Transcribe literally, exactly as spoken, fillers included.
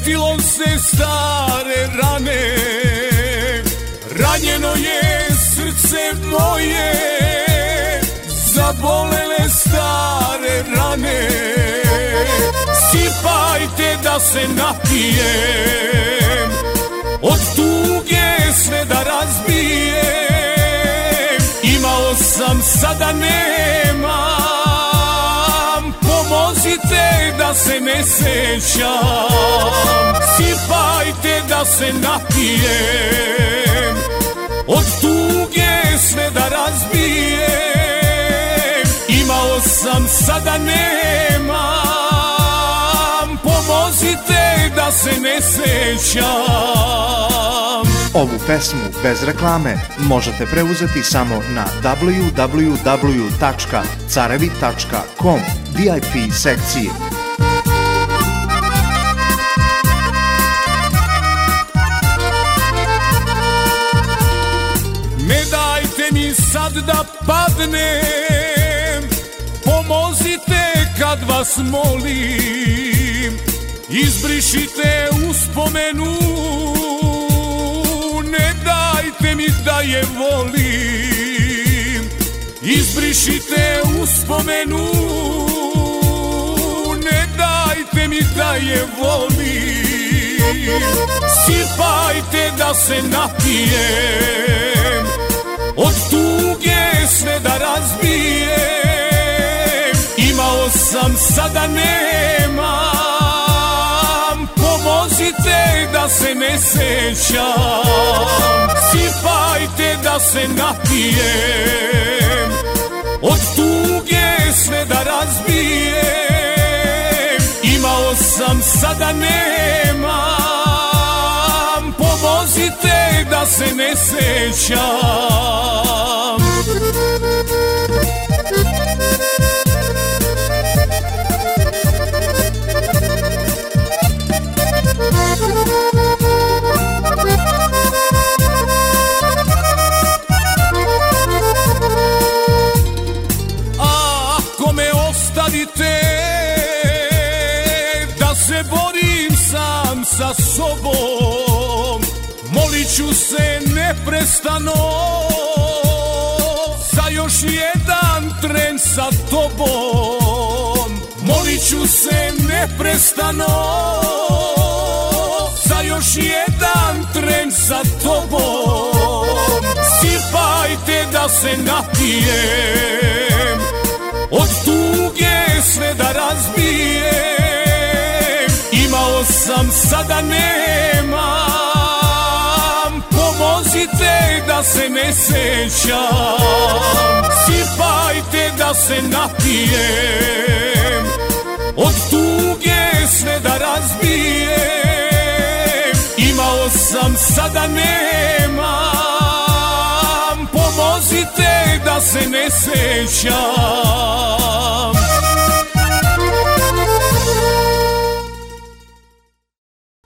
Setilo se stare rane, ranjeno je srce moje, zabolele stare rane. Sipajte da se napijem, od tuge sve da razbijem. Imao sam, sada nemam, pomozite da se ne sećam. Sipajte da se napijem, od tuge sve da razbijem. Imao sam, sada nemam, pomozite da se ne sećam. Ovu pesmu bez reklame možete preuzeti samo na w w w tačka carevi tačka com V I P sekciji. Ne dajte mi sad da padnem, pomozite kad vas molim. Izbrišite uspomenu, ne dajte mi da je volim. Izbrišite uspomenu, ne dajte mi da je volim. Sipajte da se napijem, od tuge sve da razbijem. Imao sam, sada nemam, pomozite da se ne sećam. Sipajte da se napijem, od tuge sve da razbijem. Imao sam, sada nemam, pomozite da se ne sećam. Ako me ostavite da se borim sam sa sobom, molit ću se neprestano za još jedan tren sa tobom. Molit ću se neprestano za još jedan tren sa tobom. Sipajte da se napijem, od tuge sve da razbijem. Imao sam, sada nemam, pomozite da se ne sećam. Sipajte da se napijem, od tuge sve da razbijem. Imao sam, sada nemam, pomozite da se ne sećam.